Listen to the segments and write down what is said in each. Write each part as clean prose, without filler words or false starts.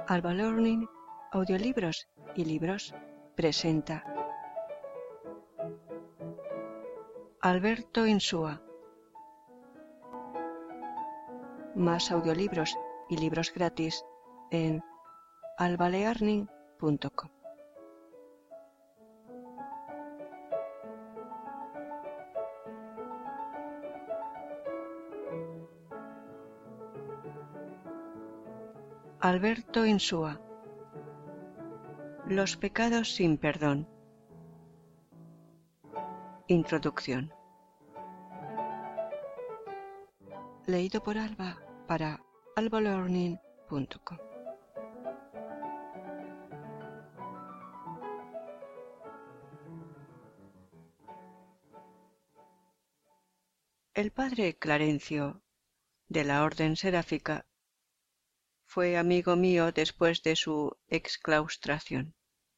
Alba Learning, audiolibros y libros presenta Alberto Insúa. Más audiolibros y libros gratis en albalearning.com. Alberto Insúa. Los pecados sin perdón. Introducción. Leído por Alba para albalearning.com. El padre Clarencio, de la Orden Seráfica, fue amigo mío después de su exclaustración.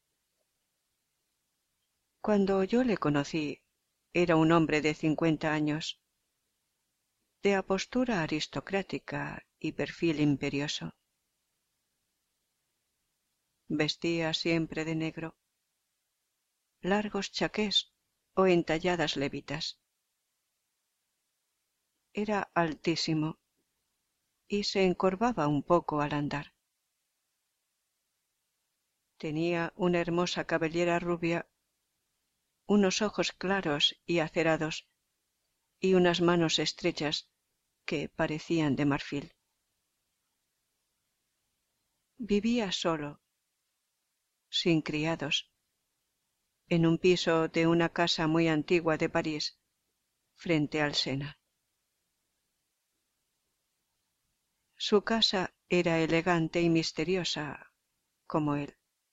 Cuando yo le conocí, era un hombre de 50 años, de apostura aristocrática y perfil imperioso. Vestía siempre de negro, largos chaqués o entalladas levitas. Era altísimo y se encorvaba un poco al andar. Tenía una hermosa cabellera rubia, unos ojos claros y acerados y unas manos estrechas que parecían de marfil. Vivía solo, sin criados, en un piso de una casa muy antigua de París, frente al Sena. Su casa era elegante y misteriosa, como él.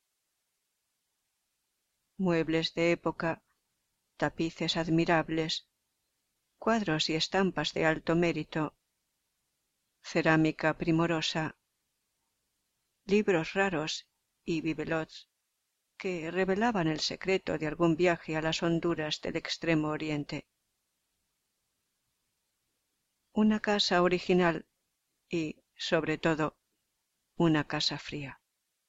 Muebles de época, tapices admirables, cuadros y estampas de alto mérito, cerámica primorosa, libros raros y bibelots que revelaban el secreto de algún viaje a las Honduras del Extremo Oriente. Una casa original y, sobre todo, una casa fría.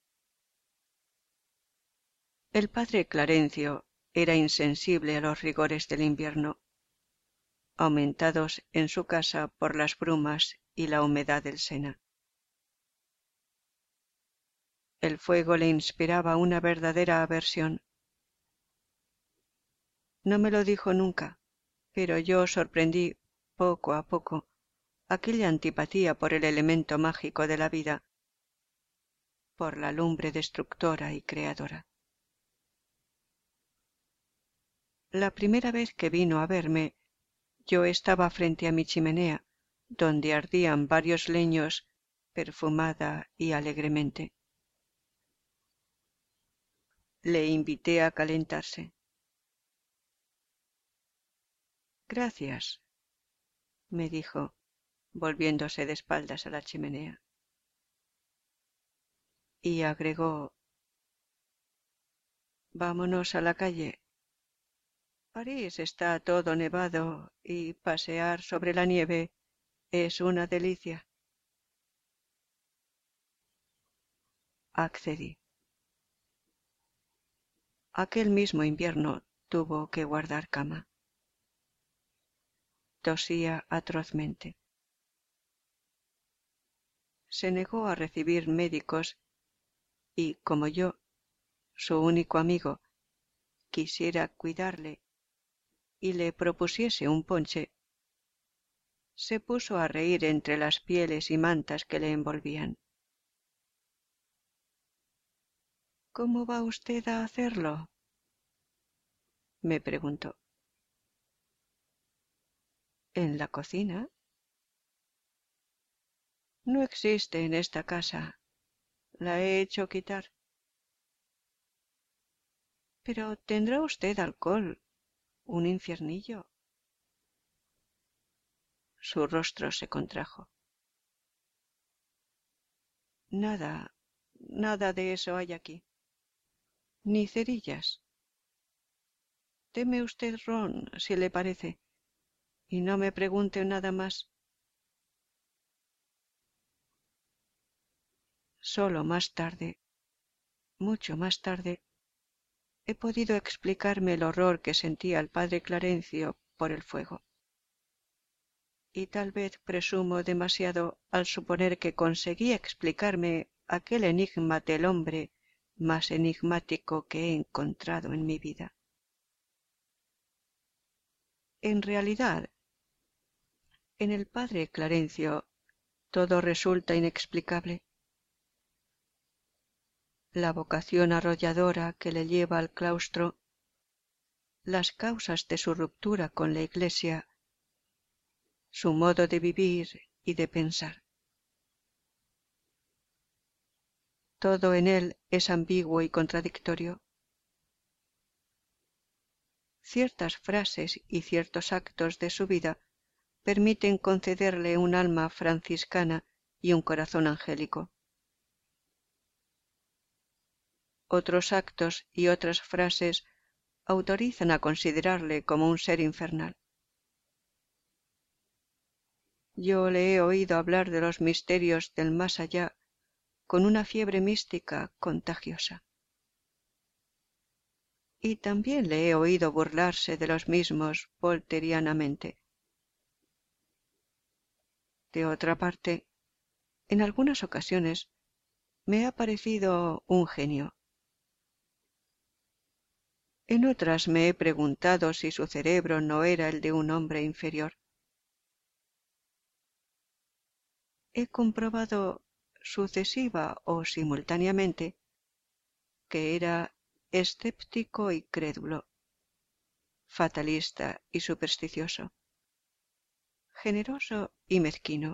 El padre Clarencio era insensible a los rigores del invierno, aumentados en su casa por las brumas y la humedad del Sena. El fuego le inspiraba una verdadera aversión. No me lo dijo nunca, pero yo sorprendí poco a poco aquella antipatía por el elemento mágico de la vida, por la lumbre destructora y creadora. La primera vez que vino a verme, yo estaba frente a mi chimenea, donde ardían varios leños perfumada y alegremente. Le invité a calentarse. Gracias, me dijo, volviéndose de espaldas a la chimenea. Y agregó: vámonos a la calle. París está todo nevado y pasear sobre la nieve es una delicia. Accedí. Aquel mismo invierno tuvo que guardar cama. Tosía atrozmente. Se negó a recibir médicos y, como yo, su único amigo, quisiera cuidarle y le propusiese un ponche, se puso a reír entre las pieles y mantas que le envolvían. ¿Cómo va usted a hacerlo?, me preguntó. ¿En la cocina? No existe en esta casa. La he hecho quitar. Pero tendrá usted alcohol, un infiernillo. Su rostro se contrajo. Nada, nada de eso hay aquí. Ni cerillas. Deme usted ron, si le parece, y no me pregunte nada más. solo más tarde, mucho más tarde, he podido explicarme el horror que sentía el padre Clarencio por el fuego. Y tal vez presumo demasiado al suponer que conseguí explicarme aquel enigma del hombre más enigmático que he encontrado en mi vida. En realidad, en el padre Clarencio todo resulta inexplicable. La vocación arrolladora que le lleva al claustro, las causas de su ruptura con la Iglesia, su modo de vivir y de pensar. Todo en él es ambiguo y contradictorio. Ciertas frases y ciertos actos de su vida permiten concederle un alma franciscana y un corazón angélico. Otros actos y otras frases autorizan a considerarle como un ser infernal. Yo le he oído hablar de los misterios del más allá con una fiebre mística contagiosa. Y también le he oído burlarse de los mismos volterianamente. De otra parte, en algunas ocasiones me ha parecido un genio. En otras me he preguntado si su cerebro no era el de un hombre inferior. He comprobado sucesiva o simultáneamente que era escéptico y crédulo, fatalista y supersticioso, generoso y mezquino,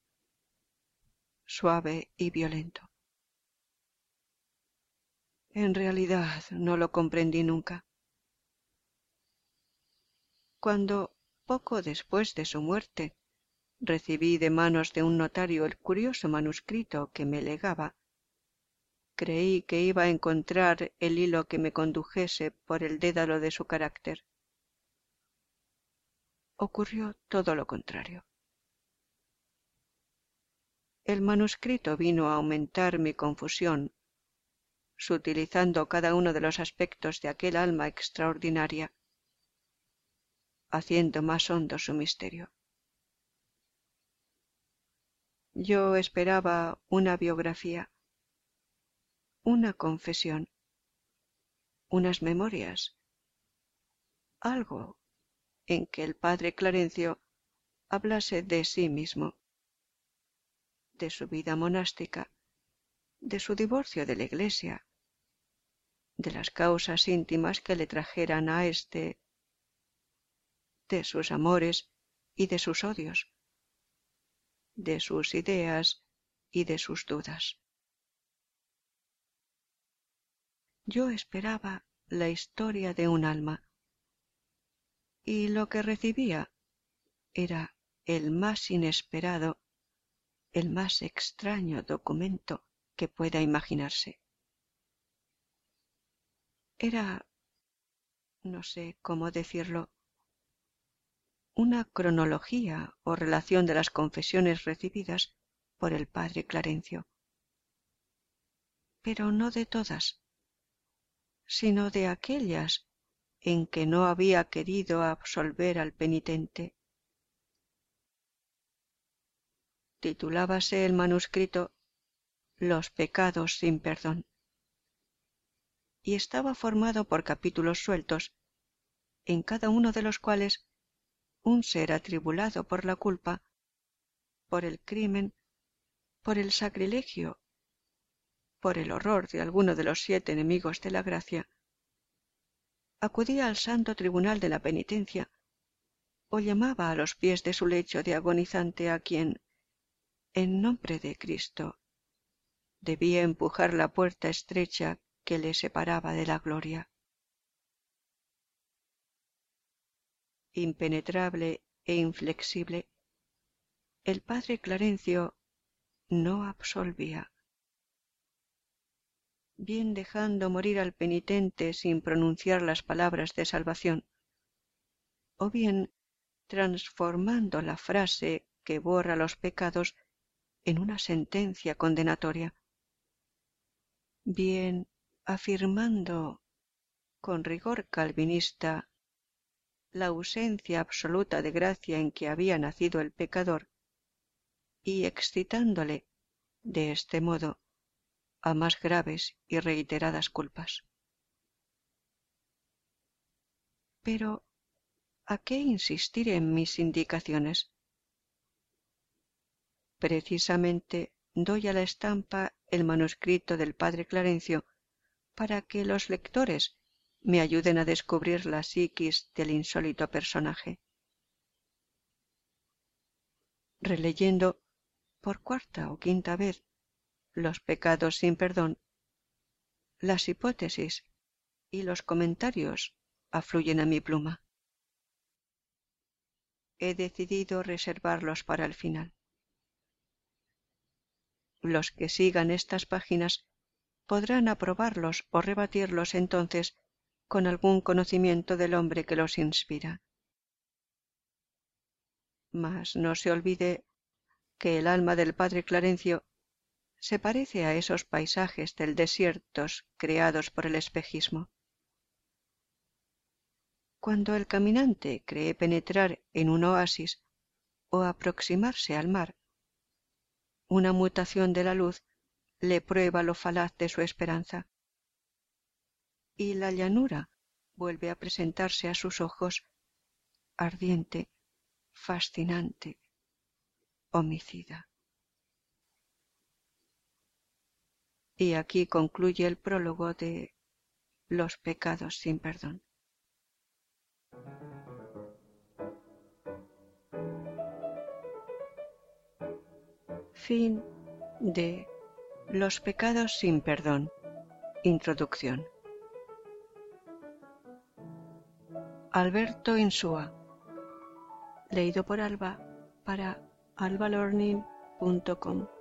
suave y violento. En realidad no lo comprendí nunca. Cuando, poco después de su muerte, recibí de manos de un notario el curioso manuscrito que me legaba, creí que iba a encontrar el hilo que me condujese por el dédalo de su carácter. Ocurrió todo lo contrario. El manuscrito vino a aumentar mi confusión, sutilizando cada uno de los aspectos de aquel alma extraordinaria, haciendo más hondo su misterio. Yo esperaba una biografía, una confesión, unas memorias, algo en que el padre Clarencio hablase de sí mismo, de su vida monástica, de su divorcio de la Iglesia, de las causas íntimas que le trajeran a éste, de sus amores y de sus odios, de sus ideas y de sus dudas. Yo esperaba la historia de un alma, y lo que recibía era el más inesperado, el más extraño documento que pueda imaginarse. Era, no sé cómo decirlo, una cronología o relación de las confesiones recibidas por el padre Clarencio, pero no de todas, sino de aquellas en que no había querido absolver al penitente. Titulábase el manuscrito Los pecados sin perdón, y estaba formado por capítulos sueltos, en cada uno de los cuales un ser atribulado por la culpa, por el crimen, por el sacrilegio, por el horror de alguno de los 7 enemigos de la gracia, acudía al santo tribunal de la penitencia o llamaba a los pies de su lecho de agonizante a quien, en nombre de Cristo, debía empujar la puerta estrecha que le separaba de la gloria. Impenetrable e inflexible, el padre Clarencio no absolvía, bien dejando morir al penitente sin pronunciar las palabras de salvación, o bien transformando la frase que borra los pecados en una sentencia condenatoria. bien afirmando con rigor calvinista la ausencia absoluta de gracia en que había nacido el pecador, y excitándole de este modo a más graves y reiteradas culpas. Pero, ¿a qué insistir en mis indicaciones? Precisamente doy a la estampa el manuscrito del padre Clarencio para que los lectores me ayuden a descubrir la psiquis del insólito personaje. Releyendo por cuarta o quinta vez Los pecados sin perdón, las hipótesis y los comentarios afluyen a mi pluma. He decidido reservarlos para el final. Los que sigan estas páginas podrán aprobarlos o rebatirlos entonces con algún conocimiento del hombre que los inspira. Mas no se olvide que el alma del padre Clarencio se parece a esos paisajes del desierto creados por el espejismo. Cuando el caminante cree penetrar en un oasis o aproximarse al mar, una mutación de la luz le prueba lo falaz de su esperanza, y la llanura vuelve a presentarse a sus ojos ardiente, fascinante, homicida. Y aquí concluye el prólogo de Los pecados sin perdón. Fin de Los pecados sin perdón. Introducción. Alberto Insúa. Leído por Alba para albalearning.com.